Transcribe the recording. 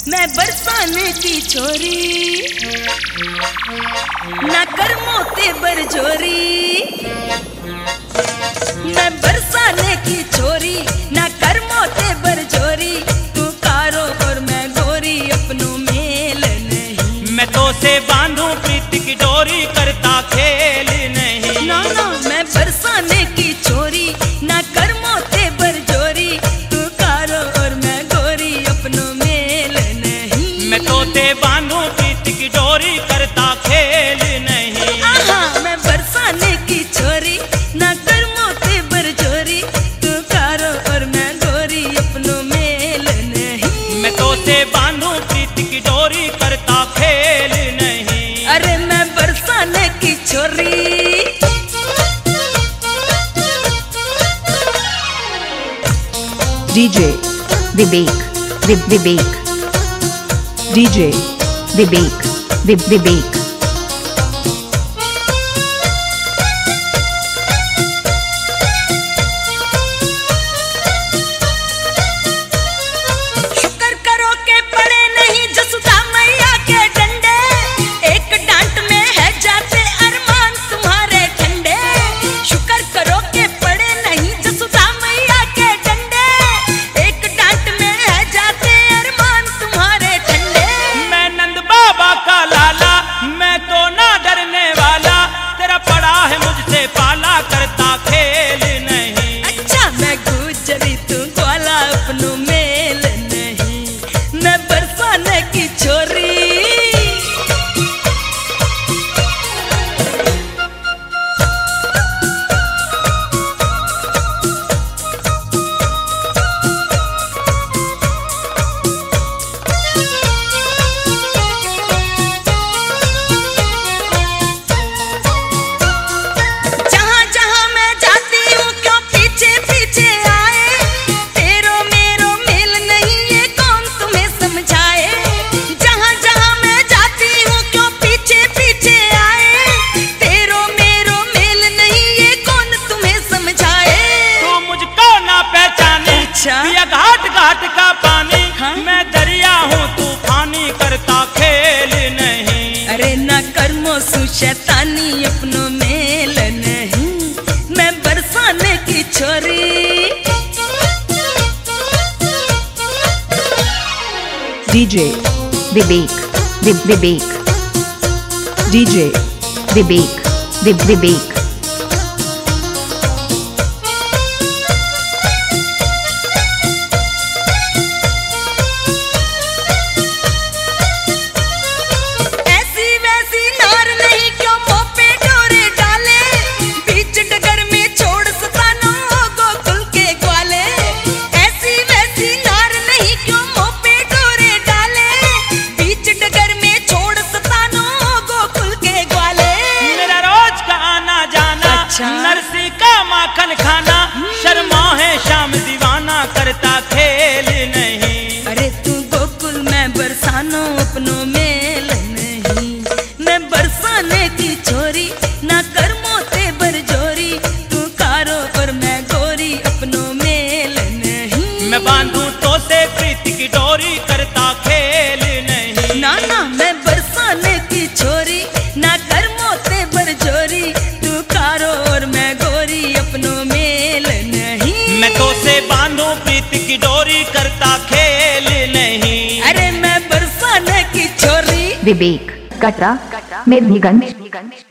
मैं बरसाने की छोरी, ना कर मोते बरजोरी। मैं बरसाने की छोरी, ना कर मोते बरजोरी। तू कारो और मैं गोरी, अपनों मेल नहीं। मैं तो से बांधूं प्रीत की डोरी, करता खेल नहीं। ना ना मैं बरसाने की छोरी, ना कर मोते बरजोरी। तू कारो और मैं गोरी, अपनों मेल नहीं। मैं तो से बांधूं प्रीत की डोरी, करता खेल नहीं। आहा मैं बरसाने की छोरी, ना कर मोते बरजोरी। तू कारो और मैं गोरी, अपनों मेल नहीं। मैं तो से बांधूं प्रीत की डोरी, करता खेल नहीं। अरे मैं बरसाने की छोरी। DJ Vivek Vivek DJ Vivek Vivek शुक्र करो के पड़े नहीं जसुदा मैया के डंडे। एक डांट में है जाते अरमान तुम्हारे ठंडे। शुक्र करो के पड़े नहीं जसुदा मैया के डंडे। एक डांट में है जाते अरमान तुम्हारे ठंडे। मैं नंद बाबा का लाला, मैं तो ना डरने वाला। तेरा पड़ा है मुझसे पाला, करता खेल नहीं। अच्छा मैं गुजरी तू ग्वाला, अपनों मेल नहीं। मैं बरसाने की छोरी। जहाँ जहाँ मैं जाती हूँ क्यों पीछे पीछे आए। तेरो मेरो मेल नहीं, ये कौन तुम्हें समझाए। जहाँ जहाँ मैं जाती हूँ क्यों पीछे पीछे आए। तेरो मेरो मेल नहीं, ये कौन तुम्हें समझाए। तू मुझको ना पहचाने, अच्छा। पिया घाट घाट का पानी। हाँ? मैं दरिया हूँ तूफानी, करता खेल नहीं। अरे ना कर्मों सु शैतानी, अपनों मेल नहीं। मैं बरसाने की छोरी। DJ Vivek Vivek DJ Vivek Vivek ऐसी वैसी नार नहीं क्यों मुँह पे डोरे डाले। बीच डगर में छोड़ सतानो गोकुल के ग्वाले। ऐसी वैसी नार नहीं क्यों मुँह पे डोरे डाले। बीच डगर में छोड़ सतानो गोकुल के ग्वाले। मेरा रोज का आना जाना, अच्छा। नरसी का माखन खाना। शर्मा है शाम दीवाना, करता खेल नहीं। अरे तू गोकुल मैं बरसानो, अपनों मेल नहीं। मैं बरसाने की छोरी, ना कर मोते बरजोरी। तू कारो और मैं गोरी, अपनों मेल नहीं। मैं बांधूं तो से प्रीत की डोरी, करता खेल नहीं। ना ना मैं बरसाने की छोरी, ना कर मोते बरजोरी। तू कारो और मैं गोरी, अपनों मेल नहीं। मैं तो से बांधूं प्रीत की डोरी, करता खेल नहीं। अरे मैं बरसाने की छोरी। Vivek Katra Medniganj